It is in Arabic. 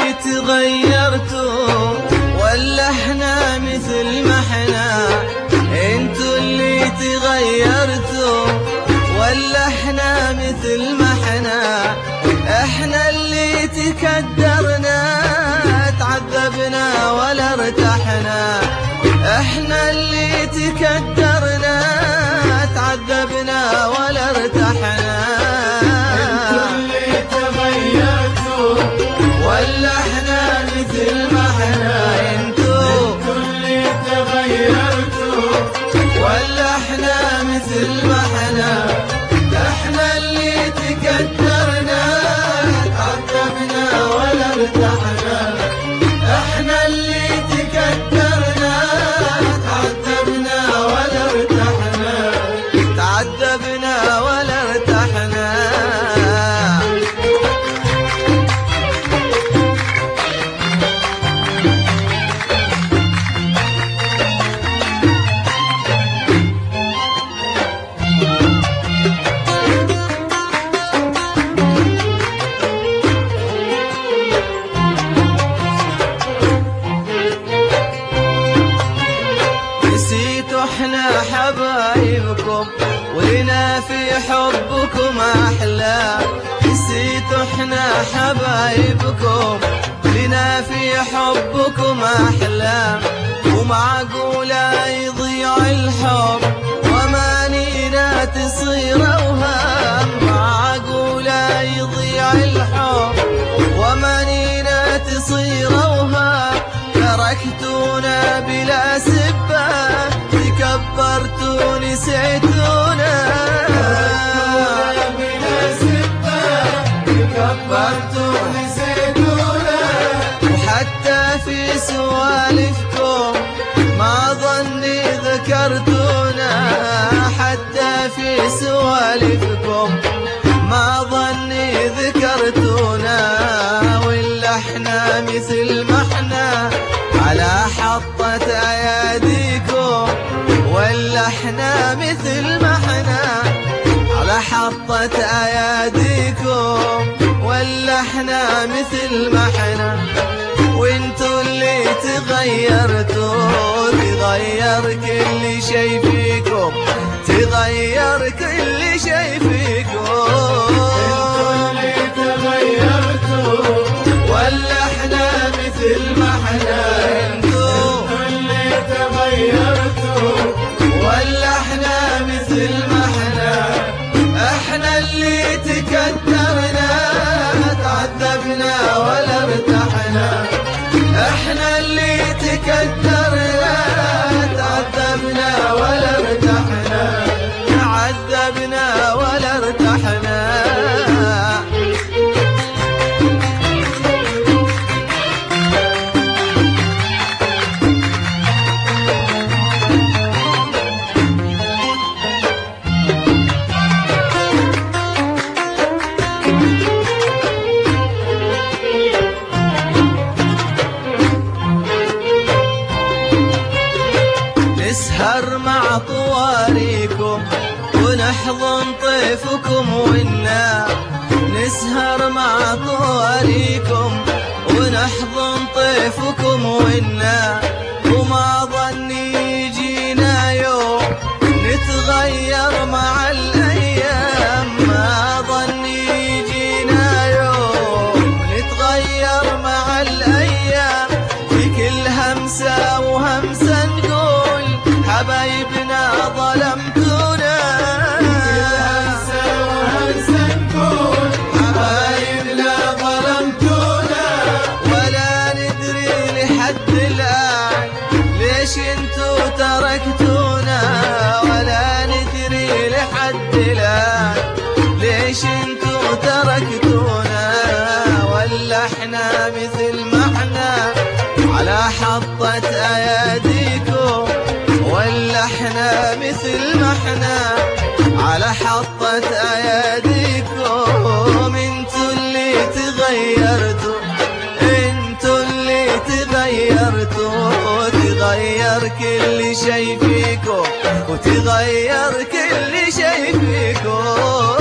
اللي تغيرتوا ولا احنا مثل ما احنا؟ انتوا اللي تغيرتوا ولا احنا مثل ما احنا؟ احنا اللي تكدرنا تعذبنا ولا ارتحنا، احنا اللي تكدرنا تعذبنا ولا ارتحنا. انتوا اللي تغيرتوا ولا احنا مثل ما احنا؟ انتوا اللي تغيرتوا ولا احنا مثل ما احنا؟ احنا اللي تكدرنا تعذبنا ولا ارتحنا، احنا اللي تكدرنا تعذبنا ولا ارتحنا، تعذبنا ولا ارتحنا. نسيتوا احنا حبايبكم ولنا في حبكم احلى، نسيتوا احنا حبايبكم لنا في حبكم احلى، ومعقولة يضيع الحب وامانينا تصير اوهام، معقولة يضيع الحب وامانينا تصير اوهام. تركتونا بلا سبة تكبرتوا نسيتونا، بلا سبة تكبرتوا نسيتونا، وحتى في سوالفكم ما ظني ذكرتونا، حتى في سوالفكم ما ظني ذكرتونا. ولا احنا مثل ما احنا على حطة اياديكم، ولا احنا مثل ما احنا على حطة اياديكم، ولا احنا مثل ما احنا؟ وانتوا اللي تغيرتوا تغير كل شي فيكم، تغير كل شي فيكم. انتوا اللي تغيرتوا ولا احنا مثل ما احنا؟ انتوا اللي تغيرتوا ولا احنا مثل ما احنا؟ احنا اللي تكدرنا تعذبنا ولا ارتحنا، احنا اللي تكدرنا تعذبنا ولا ارتحنا، تعذبنا ولا ارتحنا. نسهر مع طواريكم ونحضن طيفكم ونا، نسهر مع طواريكم ونحضن طيفكم ونا، وما ظني يجينا يوم نتغير مع الأيام، ما ظني يجينا يوم نتغير مع الأيام. في كل همسة وهمسة نقول حبايبنا ظلمتونا، همسة وهمسة نقول حبايبنا ظلمتونا، ولا ندري لحد الآن ليش انتو تركتونا، ولا ندري لحد الآن ليش انتو تركتونا. ولا احنا مثل ما احنا على حطة اياديكم، ولا احنا مثل ما احنا على حطة اياديكم. انتوا اللي تغيرتوا، انتوا اللي تغيرتوا تغير كل شي فيكم، وتغير كل شي فيكم.